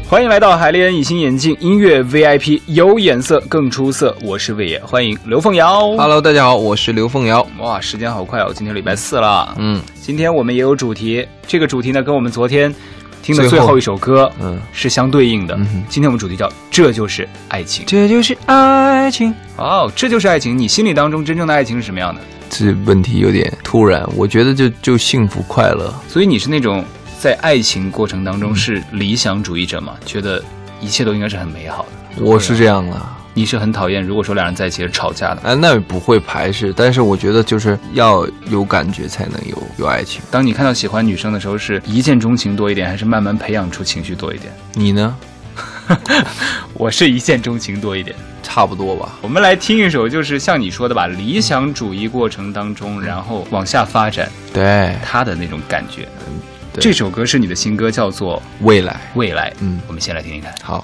欢迎来到海恋隐形眼镜音乐 VIP， 有颜色更出色，我是魏野，欢迎刘凤瑶。 Hello， 大家好，我是刘凤瑶。 哇，时间好快哦，今天礼拜4了。今天我们也有主题，这个主题呢跟我们昨天听的最后一首歌是相对应的。今天我们主题叫这就是爱情。 这就是爱情。 哦，这就是爱情。你心里当中真正的爱情是什么样的？ 这问题有点突然，我觉得就幸福快乐。 所以你是那种在爱情过程当中是理想主义者吗？觉得一切都应该是很美好的？ 我是这样啦。 你是很讨厌如果说两人在一起是吵架的？ 那也不会排斥，但是我觉得就是要有感觉才能有爱情。 当你看到喜欢女生的时候，是一见钟情多一点，还是慢慢培养出情绪多一点？ 你呢？ 我是一见钟情多一点， 差不多吧。 我们来听一首，就是像你说的吧，理想主义过程当中，然后往下发展， 对他的那种感觉。这首歌是你的新歌，叫做未来。 未来，我们先来听听看。 好。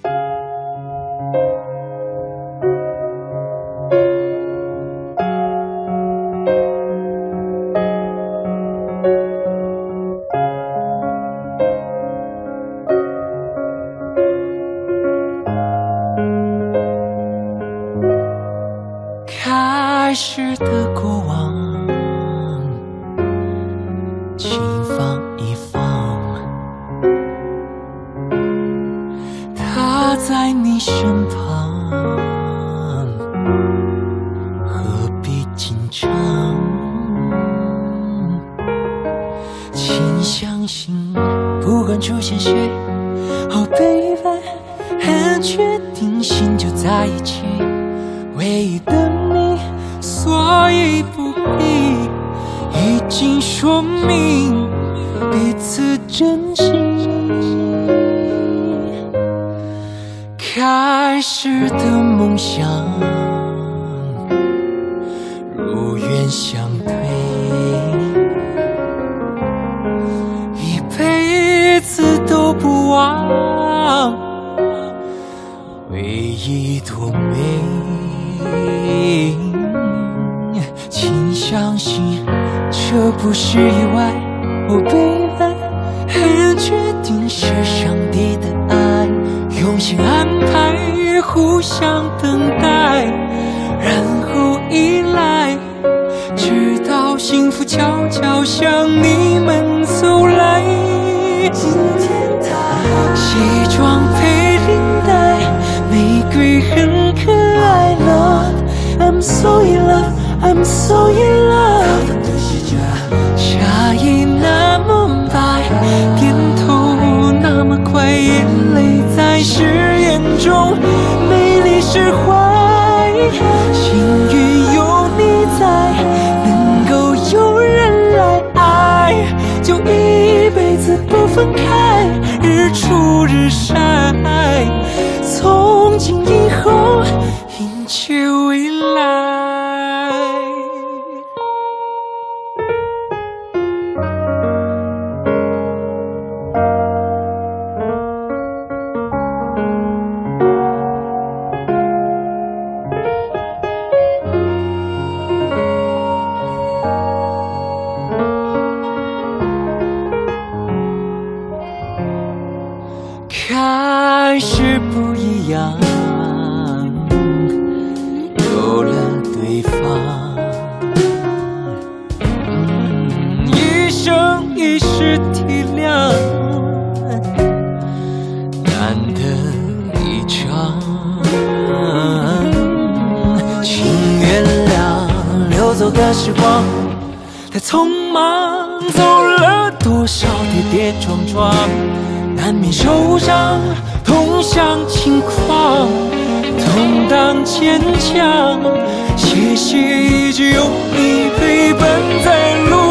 开始的过往，请放一放，他在你身旁，何必紧张？请相信，不管出现谁，Oh baby， 很确定心就在一起，唯一的你，所以不必已经说明彼此真心。开始的梦想如愿相对，一辈子都不忘，唯一多美。请相信这不是意外，Oh baby， 很确定是上帝的爱，用心安排，互相等待，然后依赖，直到幸福悄悄向你们走来。今天他西装配领带，玫瑰很可爱 ，Love，I'm so in love，I'm so in love。差异那么白，点头那么快，眼泪在誓言中美丽释怀。幸运有你在，能够有人来爱，就一辈子不分开，日出日晒，从今以后迎接未来。开始不一样，有了对方，一生一世体谅，难得一场，请原谅流走的时光太匆忙，走了多少跌跌撞撞，难免受伤，痛向轻狂，痛当坚强。谢谢一直有你陪伴在路